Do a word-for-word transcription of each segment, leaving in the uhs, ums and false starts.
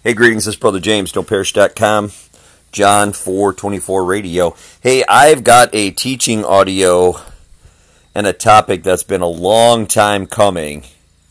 Hey, greetings, this is Brother James, don't perish dot com, John four twenty-four Radio. Hey, I've got a teaching audio and a topic that's been a long time coming.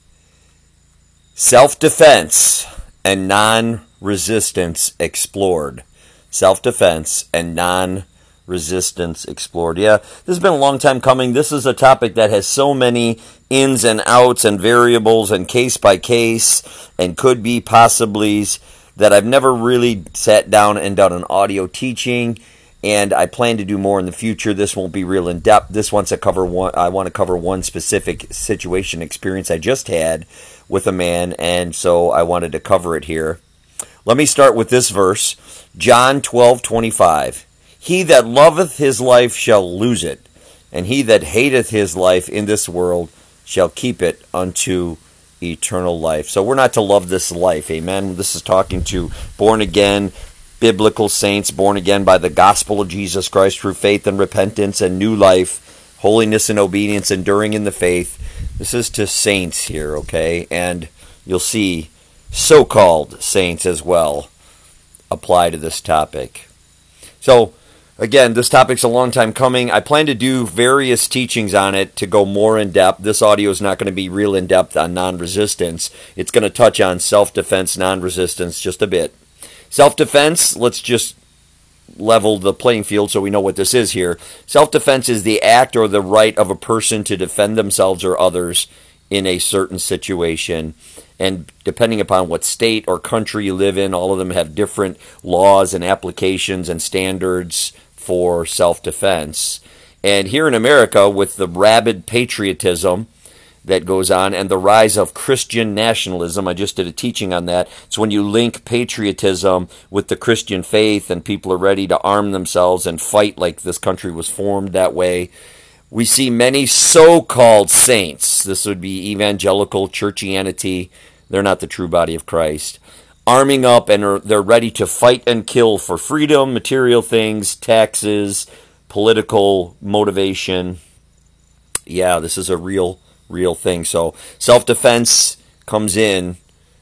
Self-defense and non-resistance explored. Self-defense and non-resistance explored. Yeah, this has been a long time coming. This is a topic that has so many ins and outs and variables and case by case and could be possiblies that I've never really sat down and done an audio teaching, and I plan to do more in the future. This won't be real in depth. This wants to cover one. I want to cover one specific situation experience I just had with a man, and so I wanted to cover it here. Let me start with this verse, John twelve twenty-five. He that loveth his life shall lose it, and he that hateth his life in this world shall keep it unto eternal life. So we're not to love this life, amen? This is talking to born-again, biblical saints, born again by the gospel of Jesus Christ through faith and repentance and new life, holiness and obedience, enduring in the faith. This is to saints here, okay? And you'll see so-called saints as well apply to this topic. So, again, this topic's a long time coming. I plan to do various teachings on it to go more in depth. This audio is not going to be real in depth on non-resistance. It's going to touch on self-defense, non-resistance just a bit. Self-defense, let's just level the playing field so we know what this is here. Self-defense is the act or the right of a person to defend themselves or others in a certain situation. And depending upon what state or country you live in, all of them have different laws and applications and standards for self-defense. And here in America, with the rabid patriotism that goes on and the rise of Christian nationalism, I just did a teaching on that. It's when you link patriotism with the Christian faith and people are ready to arm themselves and fight like this country was formed that way. We see many so-called saints, this would be evangelical churchianity, they're not the true body of Christ, arming up and are, they're ready to fight and kill for freedom, material things, taxes, political motivation. Yeah, this is a real, real thing. So self-defense comes in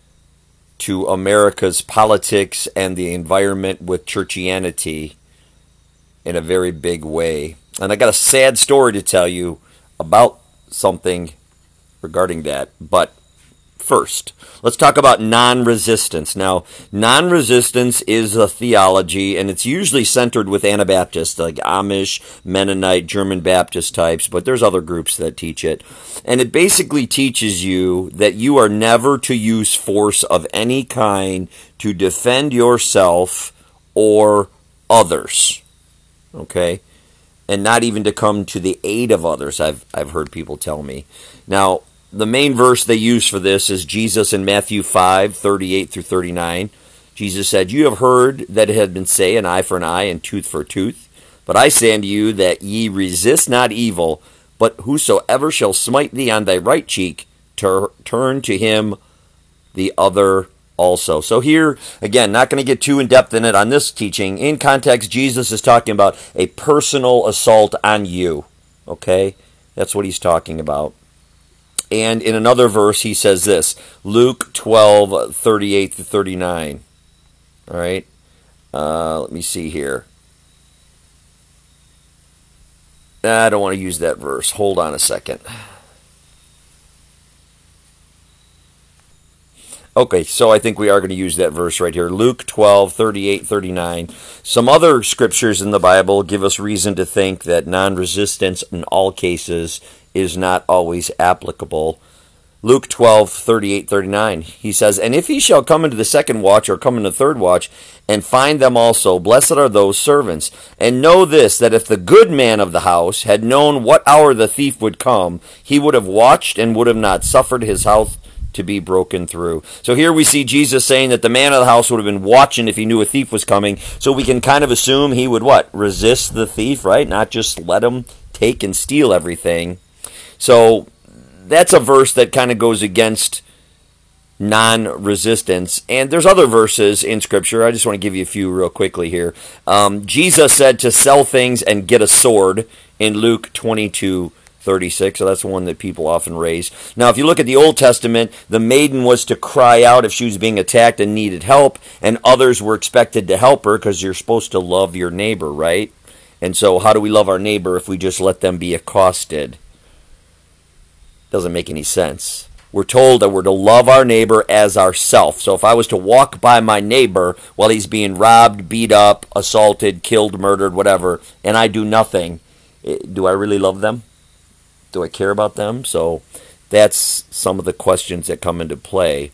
to America's politics and the environment with churchianity in a very big way. And I got a sad story to tell you about something regarding that. But first, let's talk about non-resistance. Now, non-resistance is a theology, and it's usually centered with Anabaptists, like Amish, Mennonite, German Baptist types, but there's other groups that teach it. And it basically teaches you that you are never to use force of any kind to defend yourself or others. Okay? And not even to come to the aid of others, I've I've heard people tell me. Now, the main verse they use for this is Jesus in Matthew five, thirty-eight through thirty-nine. Jesus said, You have heard that it had been said, an eye for an eye and tooth for a tooth. But I say unto you that ye resist not evil, but whosoever shall smite thee on thy right cheek, tur- turn to him the other also. So here, again, not going to get too in-depth in it on this teaching. In context, Jesus is talking about a personal assault on you. Okay? That's what he's talking about. And in another verse, he says this, Luke twelve, thirty-eight to thirty-nine. All right? Uh, let me see here. I don't want to use that verse. Hold on a second. Okay, so I think we are going to use that verse right here. Luke twelve, thirty-eight, thirty-nine. Some other scriptures in the Bible give us reason to think that non-resistance in all cases is not always applicable. Luke twelve, thirty-eight, thirty-nine. He says, And if he shall come into the second watch or come into the third watch, and find them also, blessed are those servants. And know this, that if the good man of the house had known what hour the thief would come, he would have watched and would have not suffered his house to be broken through. So here we see Jesus saying that the man of the house would have been watching if he knew a thief was coming. So we can kind of assume he would what? Resist the thief, right? Not just let him take and steal everything. So that's a verse that kind of goes against non-resistance. And there's other verses in Scripture. I just want to give you a few real quickly here. Um, Jesus said to sell things and get a sword in Luke twenty-two thirty-six, so that's the one that people often raise. Now, if you look at the Old Testament, the maiden was to cry out if she was being attacked and needed help, and others were expected to help her because you're supposed to love your neighbor, right? And so how do we love our neighbor if we just let them be accosted? Doesn't make any sense. We're told that we're to love our neighbor as ourself. So if I was to walk by my neighbor while he's being robbed, beat up, assaulted, killed, murdered, whatever, and I do nothing, do I really love them? Do I care about them? So that's some of the questions that come into play.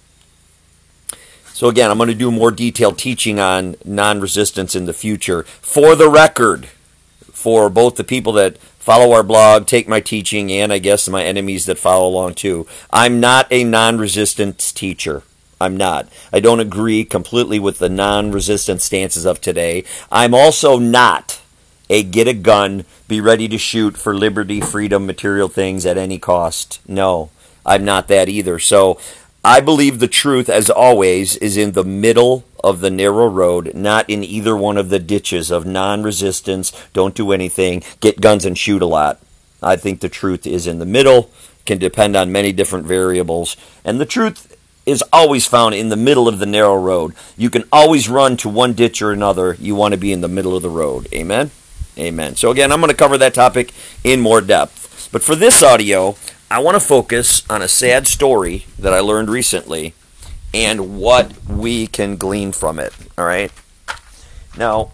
So again, I'm going to do more detailed teaching on non-resistance in the future. For the record, for both the people that follow our blog, take my teaching, and I guess my enemies that follow along too, I'm not a non-resistance teacher. I'm not. I don't agree completely with the non-resistance stances of today. I'm also not a get a gun, be ready to shoot for liberty, freedom, material things at any cost. No, I'm not that either. So I believe the truth, as always, is in the middle of the narrow road, not in either one of the ditches of non-resistance, don't do anything, get guns and shoot a lot. I think the truth is in the middle, can depend on many different variables, and the truth is always found in the middle of the narrow road. You can always run to one ditch or another. You want to be in the middle of the road. Amen? Amen. So again, I'm going to cover that topic in more depth. But for this audio, I want to focus on a sad story that I learned recently and what we can glean from it. All right? Now,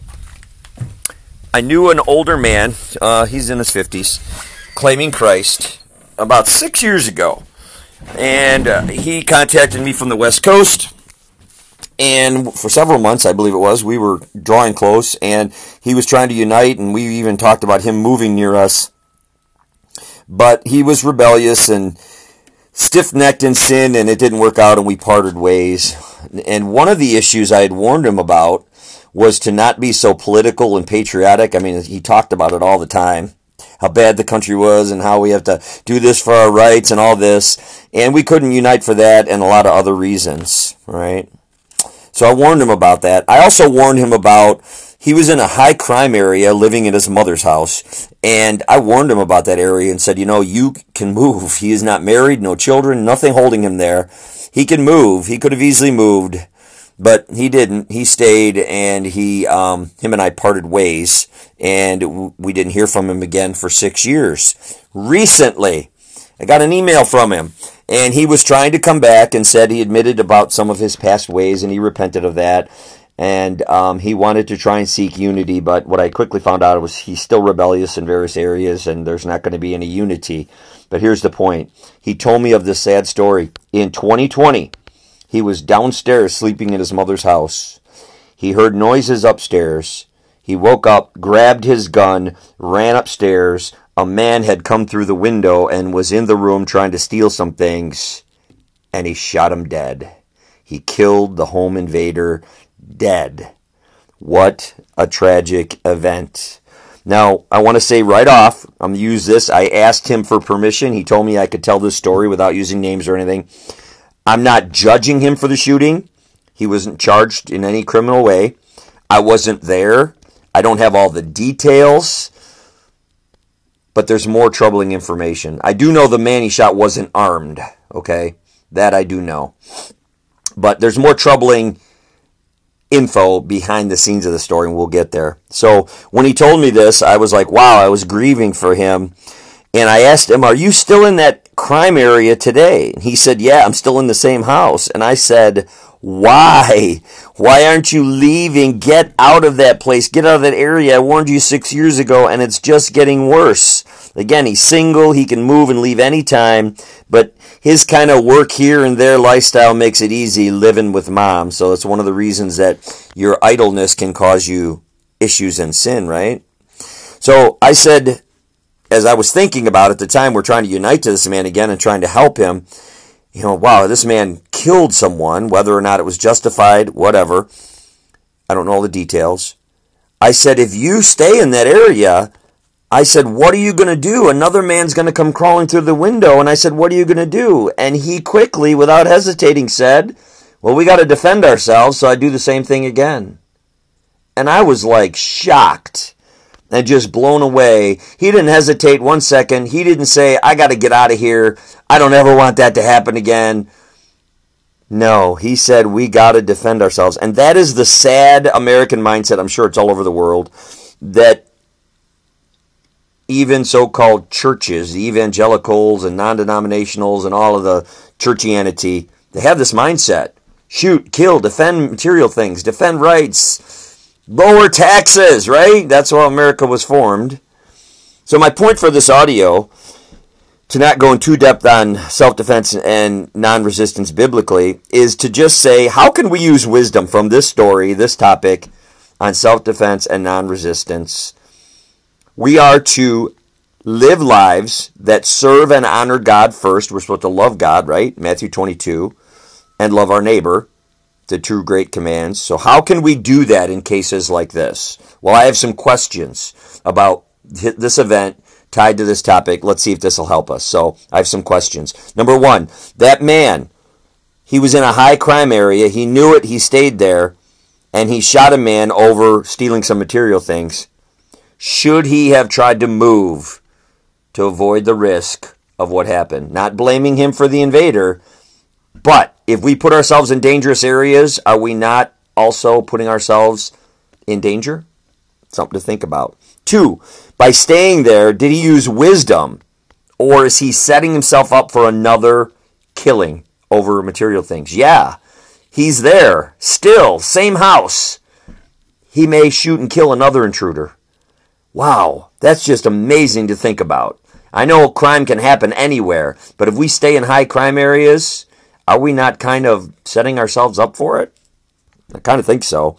I knew an older man, uh, he's in his fifties, claiming Christ about six years ago. And uh, he contacted me from the West Coast. And for several months, I believe it was, we were drawing close, and he was trying to unite, and we even talked about him moving near us. But he was rebellious and stiff-necked in sin, and it didn't work out, and we parted ways. And one of the issues I had warned him about was to not be so political and patriotic. I mean, he talked about it all the time, how bad the country was and how we have to do this for our rights and all this. And we couldn't unite for that and a lot of other reasons, right? So I warned him about that. I also warned him about, he was in a high crime area living in his mother's house. And I warned him about that area and said, you know, you can move. He is not married, no children, nothing holding him there. He can move. He could have easily moved, but he didn't. He stayed, and he, um, him and I parted ways, and we didn't hear from him again for six years. Recently, I got an email from him. And he was trying to come back and said he admitted about some of his past ways, and he repented of that. And um, he wanted to try and seek unity, but what I quickly found out was he's still rebellious in various areas, and there's not going to be any unity. But here's the point. He told me of this sad story. In twenty twenty, he was downstairs sleeping in his mother's house. He heard noises upstairs. He woke up, grabbed his gun, ran upstairs. A man had come through the window and was in the room trying to steal some things, and he shot him dead. He killed the home invader dead. What a tragic event. Now, I want to say right off, I'm going to use this. I asked him for permission. He told me I could tell this story without using names or anything. I'm not judging him for the shooting. He wasn't charged in any criminal way. I wasn't there. I don't have all the details. But there's more troubling information. I do know the man he shot wasn't armed, okay? That I do know. But there's more troubling info behind the scenes of the story, and we'll get there. So when he told me this, I was like, wow, I was grieving for him. And I asked him, are you still in that crime area today? And he said, yeah, I'm still in the same house. And I said, why? Why aren't you leaving? Get out of that place. Get out of that area. I warned you six years ago, and it's just getting worse. Again, he's single. He can move and leave anytime, but his kind of work here and there lifestyle makes it easy living with mom. So it's one of the reasons that your idleness can cause you issues and sin, right? So I said, as I was thinking about it at the time, we're trying to unite to this man again and trying to help him. You know, wow, this man killed someone, whether or not it was justified, whatever. I don't know all the details. I said, if you stay in that area, I said, what are you going to do? Another man's going to come crawling through the window. And I said, what are you going to do? And he quickly, without hesitating, said, well, we got to defend ourselves, so I do the same thing again. And I was like shocked. and just blown away. He didn't hesitate one second. He didn't say, I got to get out of here. I don't ever want that to happen again. No, he said, we got to defend ourselves. And that is the sad American mindset. I'm sure it's all over the world, that even so-called churches, the evangelicals and non-denominationals and all of the churchianity, they have this mindset. Shoot, kill, defend material things, defend rights, lower taxes, right? That's how America was formed. So my point for this audio, to not go in too depth on self-defense and non-resistance biblically, is to just say, how can we use wisdom from this story, this topic, on self-defense and non-resistance? We are to live lives that serve and honor God first. We're supposed to love God, right? Matthew twenty-two. And love our neighbor, the two great commands. So how can we do that in cases like this? Well, I have some questions about this event tied to this topic. Let's see if this will help us. So I have some questions. Number one, that man, he was in a high crime area. He knew it. He stayed there. And he shot a man over stealing some material things. Should he have tried to move to avoid the risk of what happened? Not blaming him for the invader, but if we put ourselves in dangerous areas, are we not also putting ourselves in danger? Something to think about. Two, by staying there, did he use wisdom, or is he setting himself up for another killing over material things? Yeah, he's there, still, same house. He may shoot and kill another intruder. Wow, that's just amazing to think about. I know crime can happen anywhere, but if we stay in high crime areas, are we not kind of setting ourselves up for it? I kind of think so.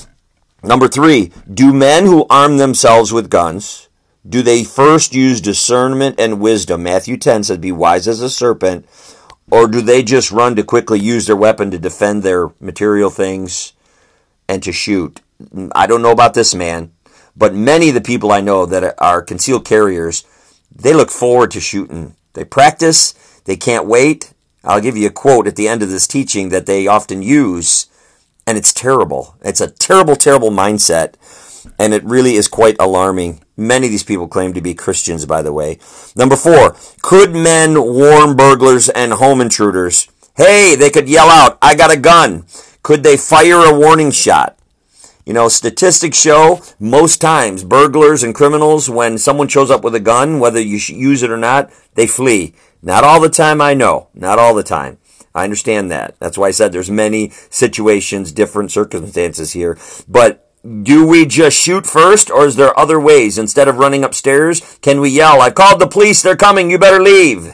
Number three, do men who arm themselves with guns, do they first use discernment and wisdom? Matthew ten says, be wise as a serpent. Or do they just run to quickly use their weapon to defend their material things and to shoot? I don't know about this man, but many of the people I know that are concealed carriers, they look forward to shooting. They practice. They can't wait. I'll give you a quote at the end of this teaching that they often use, and it's terrible. It's a terrible, terrible mindset, and it really is quite alarming. Many of these people claim to be Christians, by the way. Number four, could men warn burglars and home intruders? Hey, they could yell out, I got a gun. Could they fire a warning shot? You know, statistics show most times burglars and criminals, when someone shows up with a gun, whether you should use it or not, they flee. Not all the time, I know. Not all the time. I understand that. That's why I said there's many situations, different circumstances here. But do we just shoot first, or is there other ways? Instead of running upstairs, can we yell, I've called the police, they're coming, you better leave?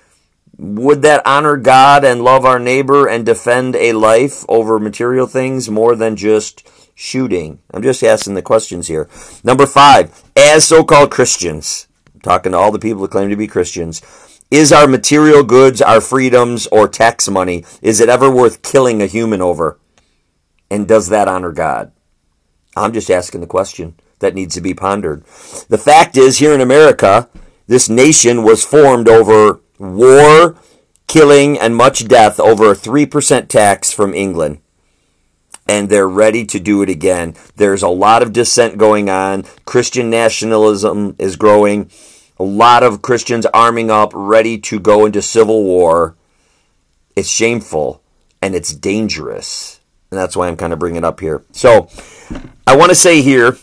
Would that honor God and love our neighbor and defend a life over material things more than just shooting? I'm just asking the questions here. Number five, as so-called Christians, I'm talking to all the people who claim to be Christians, is our material goods, our freedoms, or tax money, is it ever worth killing a human over? And does that honor God? I'm just asking the question that needs to be pondered. The fact is, here in America, this nation was formed over war, killing, and much death over a three percent tax from England. And they're ready to do it again. There's a lot of dissent going on. Christian nationalism is growing. A lot of Christians arming up, ready to go into civil war. It's shameful, and it's dangerous. And that's why I'm kind of bringing it up here. So, I want to say here,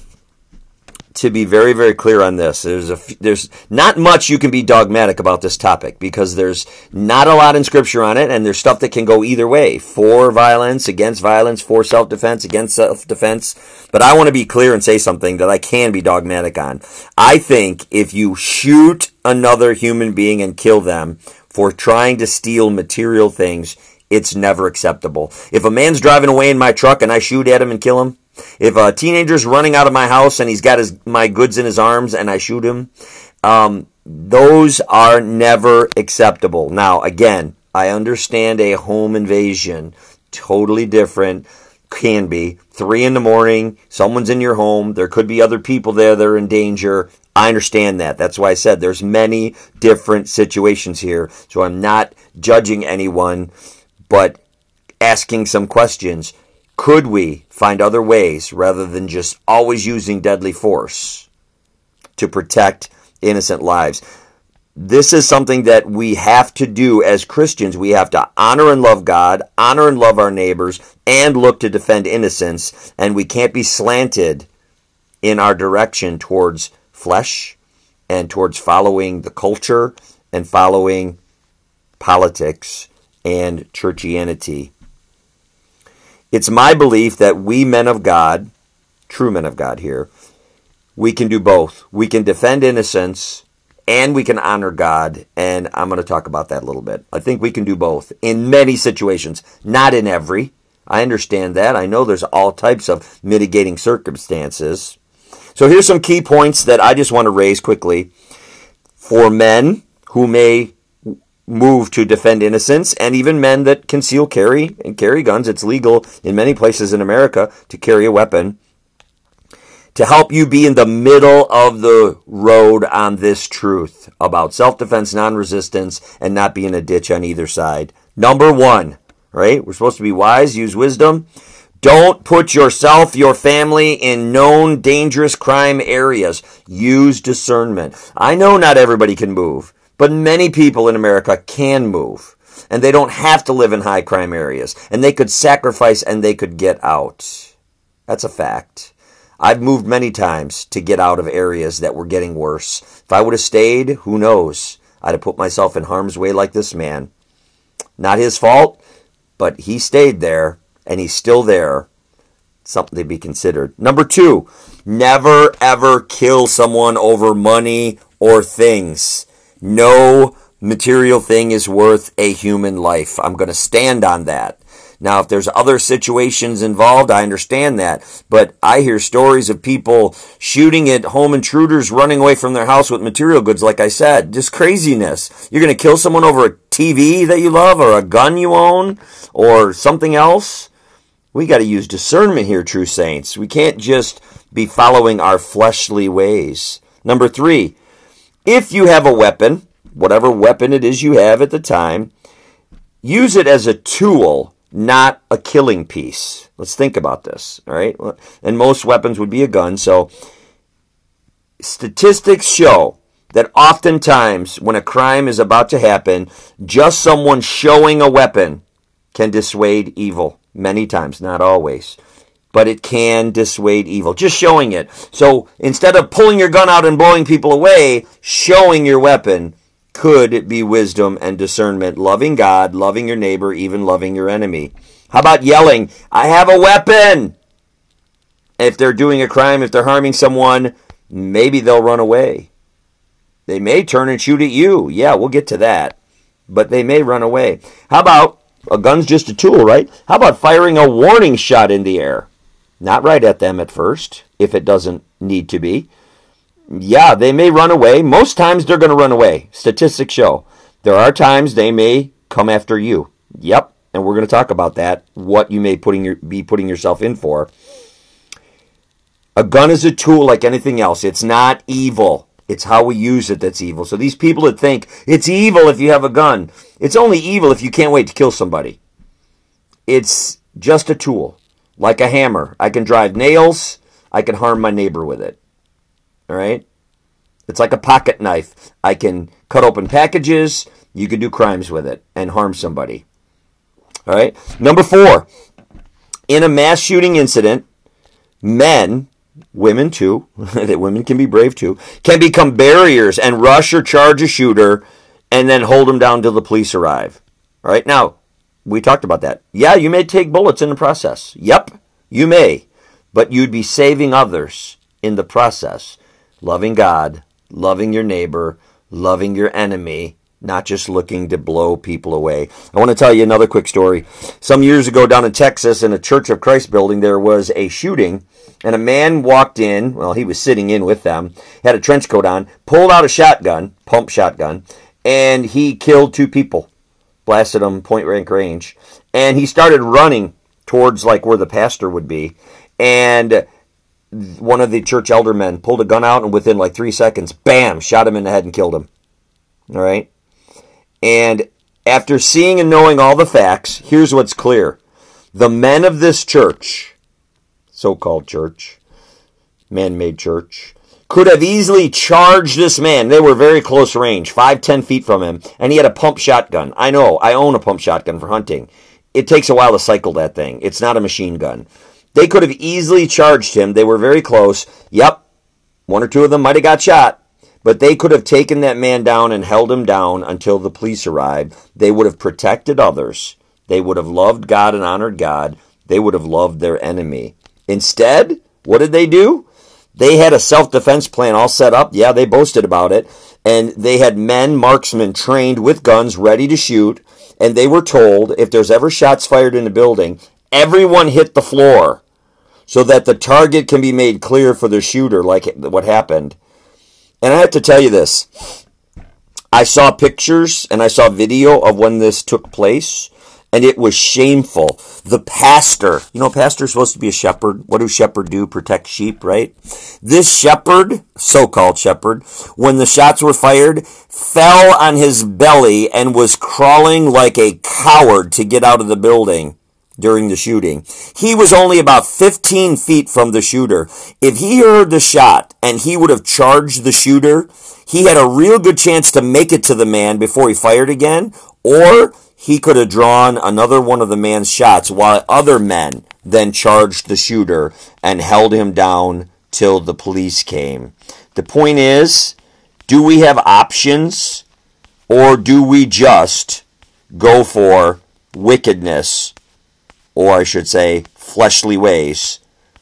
to be very, very clear on this, there's a, there's not much you can be dogmatic about this topic, because there's not a lot in Scripture on it, and there's stuff that can go either way. For violence, against violence, for self-defense, against self-defense. But I want to be clear and say something that I can be dogmatic on. I think if you shoot another human being and kill them for trying to steal material things, it's never acceptable. If a man's driving away in my truck and I shoot at him and kill him, if a teenager's running out of my house and he's got his my goods in his arms and I shoot him, um, those are never acceptable. Now, again, I understand a home invasion, totally different, can be. Three in the morning, someone's in your home, there could be other people there that are in danger. I understand that. That's why I said there's many different situations here. So I'm not judging anyone, but asking some questions. Could we find other ways rather than just always using deadly force? to protect innocent lives. This is something that we have to do as Christians. We have to honor and love God, honor and love our neighbors, and look to defend innocence. And we can't be slanted in our direction towards flesh and towards following the culture and following politics and churchianity. It's my belief that we men of God, true men of God here, we can do both. We can defend innocence and we can honor God, and I'm going to talk about that a little bit. I think we can do both in many situations, not in every. I understand that. I know there's all types of mitigating circumstances. So here's some key points that I just want to raise quickly for men who may move to defend innocence, and even men that conceal carry and carry guns. It's legal in many places in America to carry a weapon. To help you be in the middle of the road on this truth about self-defense, non-resistance, and not be in a ditch on either side. Number one, right? We're supposed to be wise, use wisdom. Don't put yourself, your family in known dangerous crime areas. Use discernment. I know not everybody can move, but many people in America can move. And they don't have to live in high crime areas. And they could sacrifice and they could get out. That's a fact. I've moved many times to get out of areas that were getting worse. If I would have stayed, who knows? I'd have put myself in harm's way like this man. Not his fault, but he stayed there, and he's still there. Something to be considered. Number two, never ever kill someone over money or things. No material thing is worth a human life. I'm going to stand on that. Now, if there's other situations involved, I understand that. But I hear stories of people shooting at home intruders, running away from their house with material goods, like I said. Just craziness. You're going to kill someone over a T V that you love, or a gun you own, or something else? We got to use discernment here, true saints. We can't just be following our fleshly ways. Number three, if you have a weapon, whatever weapon it is you have at the time, use it as a tool, not a killing piece. Let's think about this, all right? And most weapons would be a gun. So statistics show that oftentimes when a crime is about to happen, just someone showing a weapon can dissuade evil. Many times, not always. But it can dissuade evil. Just showing it. So instead of pulling your gun out and blowing people away, showing your weapon could be wisdom and discernment, loving God, loving your neighbor, even loving your enemy. How about yelling, I have a weapon? If they're doing a crime, if they're harming someone, maybe they'll run away. They may turn and shoot at you. Yeah, we'll get to that. But they may run away. How about, a gun's just a tool, right? How about firing a warning shot in the air? Not right at them at first, if it doesn't need to be. Yeah, they may run away. Most times they're going to run away. Statistics show. There are times they may come after you. Yep, and we're going to talk about that, what you may putting your, be putting yourself in for. A gun is a tool like anything else. It's not evil. It's how we use it that's evil. So these people that think it's evil if you have a gun, it's only evil if you can't wait to kill somebody. It's just a tool, like a hammer. I can drive nails. I can harm my neighbor with it. All right? It's like a pocket knife. I can cut open packages. You can do crimes with it and harm somebody. All right? Number four, in a mass shooting incident, men, women too, that women can be brave too, can become barriers and rush or charge a shooter and then hold him down till the police arrive. All right? Now, we talked about that. Yeah, you may take bullets in the process. Yep, you may. But you'd be saving others in the process. Loving God, loving your neighbor, loving your enemy, not just looking to blow people away. I want to tell you another quick story. Some years ago down in Texas, in a Church of Christ building, there was a shooting, and a man walked in, well, he was sitting in with them, had a trench coat on, pulled out a shotgun, pump shotgun, and he killed two people, blasted them point blank range, and he started running towards like where the pastor would be, and one of the church eldermen pulled a gun out, and within like three seconds, bam, shot him in the head and killed him. All right? And after seeing and knowing all the facts, here's what's clear. The men of this church, so-called church, man-made church, could have easily charged this man. They were very close range, five, ten feet from him, and he had a pump shotgun. I know, I own a pump shotgun for hunting. It takes a while to cycle that thing. It's not a machine gun. They could have easily charged him. They were very close. Yep, one or two of them might have got shot, but they could have taken that man down and held him down until the police arrived. They would have protected others. They would have loved God and honored God. They would have loved their enemy. Instead, what did they do? They had a self-defense plan all set up. Yeah, they boasted about it. And they had men, marksmen, trained with guns, ready to shoot. And they were told, if there's ever shots fired in the building, everyone hit the floor so that the target can be made clear for the shooter, like what happened. And I have to tell you this. I saw pictures and I saw video of when this took place. And it was shameful. The pastor, you know, pastor's supposed to be a shepherd. What do shepherds do? Protect sheep, right? This shepherd, so-called shepherd, when the shots were fired, fell on his belly and was crawling like a coward to get out of the building during the shooting. He was only about fifteen feet from the shooter. If he heard the shot and he would have charged the shooter, he had a real good chance to make it to the man before he fired again, or he could have drawn another one of the man's shots while other men then charged the shooter and held him down till the police came. The point is, do we have options, or do we just go for wickedness, or I should say fleshly ways,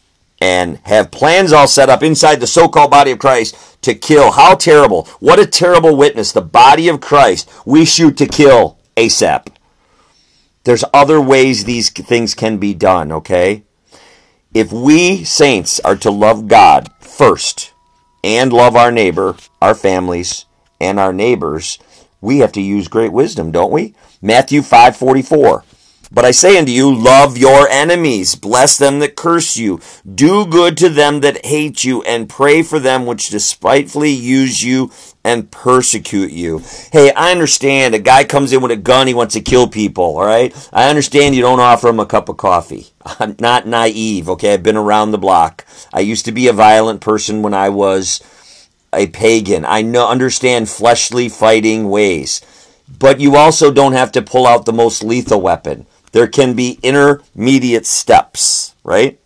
and have plans all set up inside the so-called body of Christ to kill? How terrible. What a terrible witness. The body of Christ, we shoot to kill ASAP. There's other ways these things can be done, okay? If we saints are to love God first and love our neighbor, our families, and our neighbors, we have to use great wisdom, don't we? Matthew five forty-four. But I say unto you, love your enemies, bless them that curse you, do good to them that hate you, and pray for them which despitefully use you and persecute you. Hey, I understand a guy comes in with a gun, he wants to kill people, all right? I understand you don't offer him a cup of coffee. I'm not naive, okay? I've been around the block. I used to be a violent person when I was a pagan. I know, understand fleshly fighting ways. But you also don't have to pull out the most lethal weapon. There can be intermediate steps, right?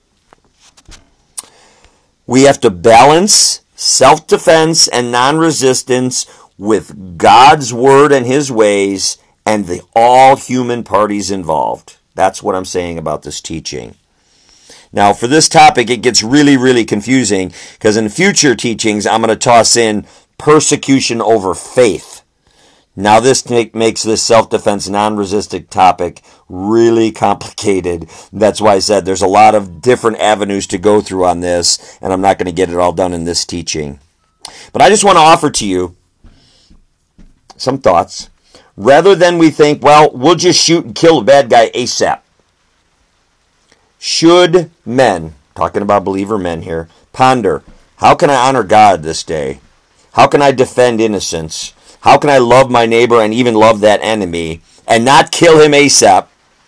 We have to balance self-defense and non-resistance with God's word and his ways and the all human parties involved. That's what I'm saying about this teaching. Now, for this topic, it gets really, really confusing because in future teachings, I'm going to toss in persecution over faith. Now, this make, makes this self-defense non-resistant topic really complicated. That's why I said there's a lot of different avenues to go through on this, and I'm not going to get it all done in this teaching. But I just want to offer to you some thoughts. Rather than we think, well, we'll just shoot and kill a bad guy ASAP. Should men, talking about believer men here, ponder, how can I honor God this day? How can I defend innocence? How can I love my neighbor and even love that enemy and not kill him ASAP,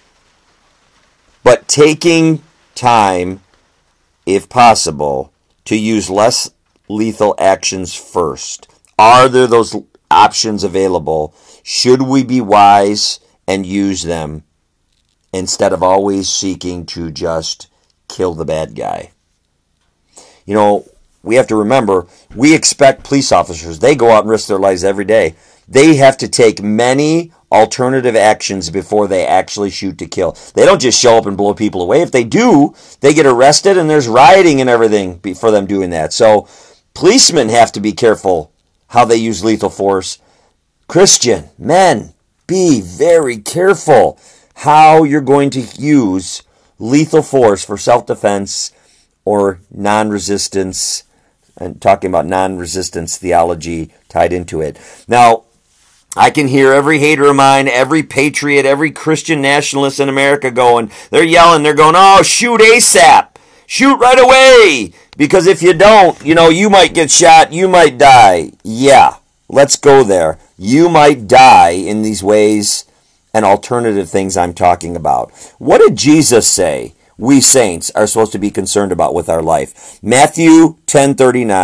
but taking time, if possible, to use less lethal actions first? Are there those options available? Should we be wise and use them instead of always seeking to just kill the bad guy? You know, we have to remember, we expect police officers, they go out and risk their lives every day. They have to take many alternative actions before they actually shoot to kill. They don't just show up and blow people away. If they do, they get arrested and there's rioting and everything for them doing that. So policemen have to be careful how they use lethal force. Christian, men, be very careful how you're going to use lethal force for self-defense or non-resistance, and talking about non-resistance theology tied into it. Now, I can hear every hater of mine, every patriot, every Christian nationalist in America going, they're yelling, they're going, oh, shoot ASAP. Shoot right away. Because if you don't, you know, you might get shot, you might die. Yeah, let's go there. You might die in these ways and alternative things I'm talking about. What did Jesus say we saints are supposed to be concerned about with our life? Matthew ten thirty-nine.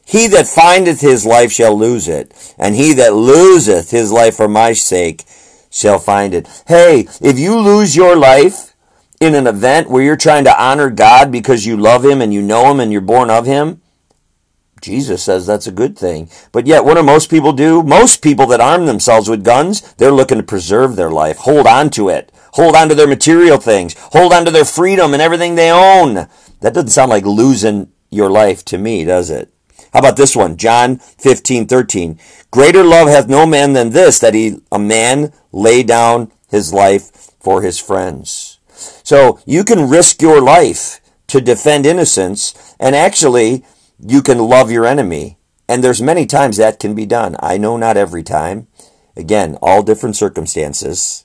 He that findeth his life shall lose it, and he that loseth his life for my sake shall find it. Hey, if you lose your life in an event where you're trying to honor God because you love him and you know him and you're born of him, Jesus says that's a good thing. But yet, what do most people do? Most people that arm themselves with guns, they're looking to preserve their life, hold on to it, hold on to their material things, hold on to their freedom and everything they own. That doesn't sound like losing your life to me, does it? How about this one? John fifteen thirteen. Greater love hath no man than this, that he a man lay down his life for his friends. So you can risk your life to defend innocence, and actually you can love your enemy. And there's many times that can be done. I know not every time. Again, all different circumstances.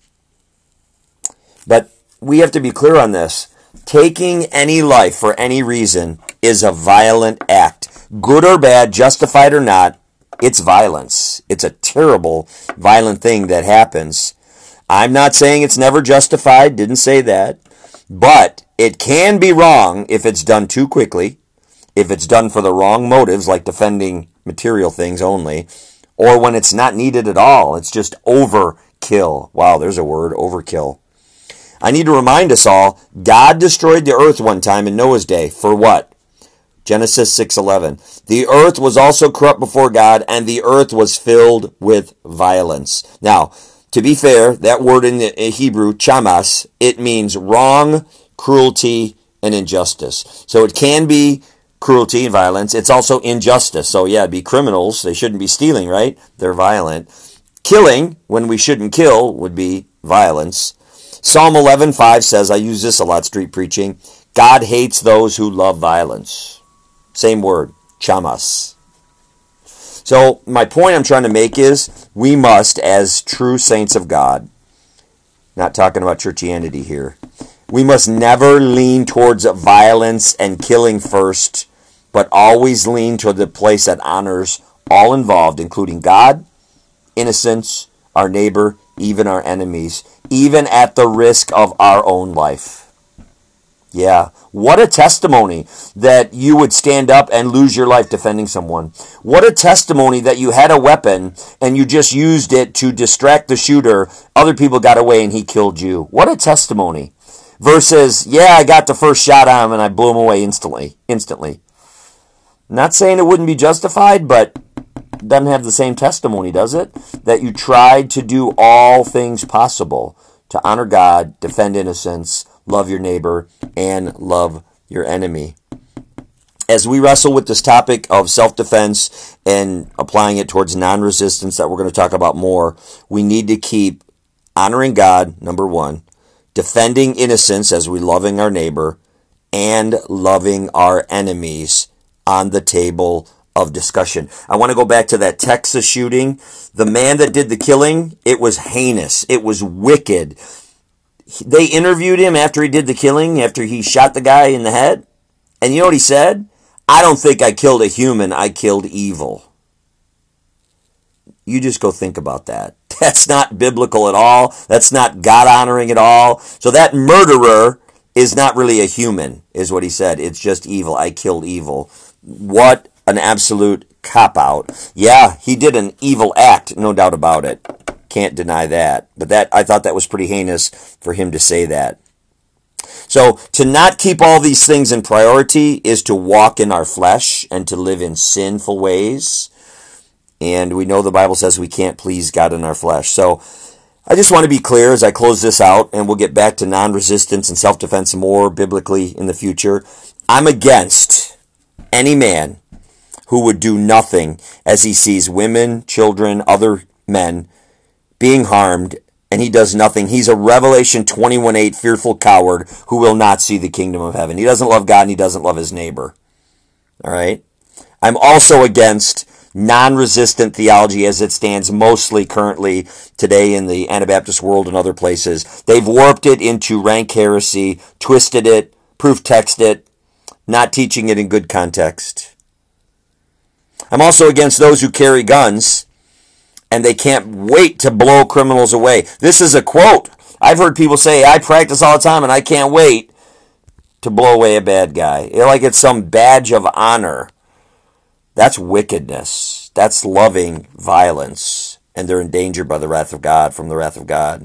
But we have to be clear on this. Taking any life for any reason is a violent act. Good or bad, justified or not, it's violence. It's a terrible, violent thing that happens. I'm not saying it's never justified, didn't say that. But it can be wrong if it's done too quickly, if it's done for the wrong motives, like defending material things only, or when it's not needed at all. It's just overkill. Wow, there's a word, overkill. I need to remind us all, God destroyed the earth one time in Noah's day. For what? Genesis six eleven. The earth was also corrupt before God, and the earth was filled with violence. Now, to be fair, that word in the Hebrew, chamas, it means wrong, cruelty, and injustice. So it can be cruelty and violence. It's also injustice. So yeah, it'd be criminals. They shouldn't be stealing, right? They're violent. Killing, when we shouldn't kill, would be violence. Psalm eleven five says, I use this a lot, street preaching, God hates those who love violence. Same word, chamas. So my point I'm trying to make is we must, as true saints of God, not talking about churchianity here, we must never lean towards violence and killing first, but always lean toward the place that honors all involved, including God, innocence, our neighbor, even our enemies, even at the risk of our own life. Yeah, what a testimony that you would stand up and lose your life defending someone. What a testimony that you had a weapon and you just used it to distract the shooter. Other people got away and he killed you. What a testimony. Versus, yeah, I got the first shot on him and I blew him away instantly. Instantly. Not saying it wouldn't be justified, but doesn't have the same testimony, does it? That you tried to do all things possible to honor God, defend innocence, love your neighbor, and love your enemy. As we wrestle with this topic of self-defense and applying it towards non-resistance that we're going to talk about more, we need to keep honoring God, number one, defending innocence as we loving our neighbor, and loving our enemies on the table of discussion. I want to go back to that Texas shooting. The man that did the killing, it was heinous. It was wicked. They interviewed him after he did the killing, after he shot the guy in the head. And you know what he said? I don't think I killed a human. I killed evil. You just go think about that. That's not biblical at all. That's not God-honoring at all. So that murderer is not really a human, is what he said. It's just evil. I killed evil. What an absolute cop-out. Yeah, he did an evil act, no doubt about it. Can't deny that. But that I thought that was pretty heinous for him to say that. So to not keep all these things in priority is to walk in our flesh and to live in sinful ways. And we know the Bible says we can't please God in our flesh. So I just want to be clear as I close this out, and we'll get back to non-resistance and self-defense more biblically in the future. I'm against any man who would do nothing as he sees women, children, other men being harmed, and he does nothing. He's a Revelation twenty-one eight fearful coward who will not see the kingdom of heaven. He doesn't love God and he doesn't love his neighbor. All right? I'm also against non-resistant theology as it stands mostly currently today in the Anabaptist world and other places. They've warped it into rank heresy, twisted it, proof text it, not teaching it in good context. I'm also against those who carry guns and they can't wait to blow criminals away. This is a quote. I've heard people say, I practice all the time and I can't wait to blow away a bad guy. Like it's some badge of honor. That's wickedness. That's loving violence. And they're endangered by the wrath of God, from the wrath of God.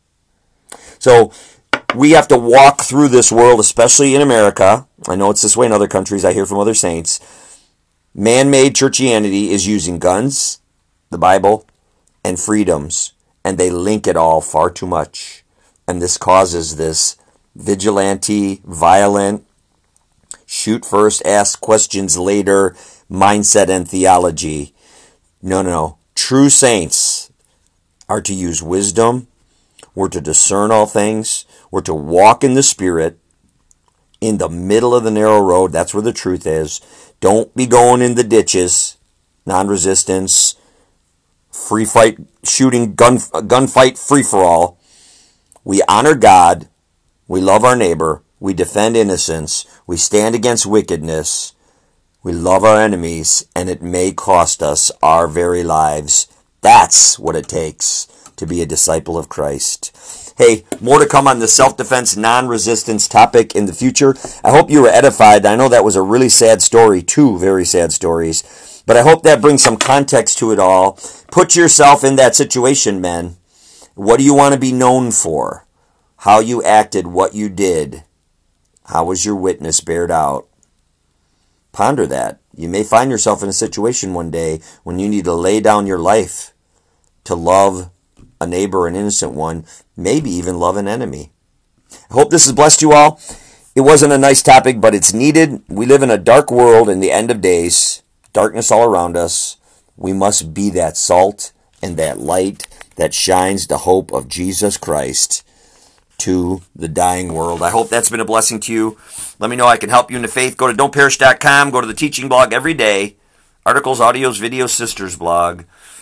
So we have to walk through this world, especially in America. I know it's this way in other countries. I hear from other saints. Man-made churchianity is using guns, the Bible, and freedoms. And they link it all far too much. And this causes this vigilante, violent, shoot first, ask questions later mindset and theology. No, no, no. True saints are to use wisdom. We're to discern all things. We're to walk in the Spirit in the middle of the narrow road. That's where the truth is. Don't be going in the ditches. Non-resistance, free fight, shooting, gun gunfight, free-for-all. We honor God. We love our neighbor. We defend innocence. We stand against wickedness. We love our enemies, and it may cost us our very lives. That's what it takes to be a disciple of Christ. Hey, more to come on the self-defense, non-resistance topic in the future. I hope you were edified. I know that was a really sad story, two very sad stories, but I hope that brings some context to it all. Put yourself in that situation, men. What do you want to be known for? How you acted, what you did. How was your witness bared out? Ponder that. You may find yourself in a situation one day when you need to lay down your life to love a neighbor, an innocent one, maybe even love an enemy. I hope this has blessed you all. It wasn't a nice topic, but it's needed. We live in a dark world in the end of days. Darkness all around us. We must be that salt and that light that shines the hope of Jesus Christ to the dying world. I hope that's been a blessing to you. Let me know I can help you in the faith. Go to don't perish dot com. Go to the teaching blog every day. Articles, audios, videos, sisters blog.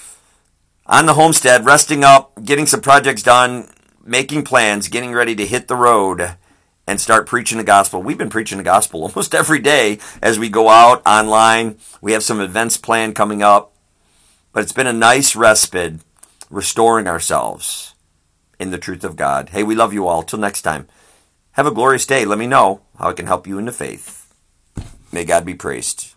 On the homestead, resting up, getting some projects done, making plans, getting ready to hit the road and start preaching the gospel. We've been preaching the gospel almost every day as we go out online. We have some events planned coming up. But it's been a nice respite, restoring ourselves in the truth of God. Hey, we love you all. Till next time. Have a glorious day. Let me know how I can help you in the faith. May God be praised.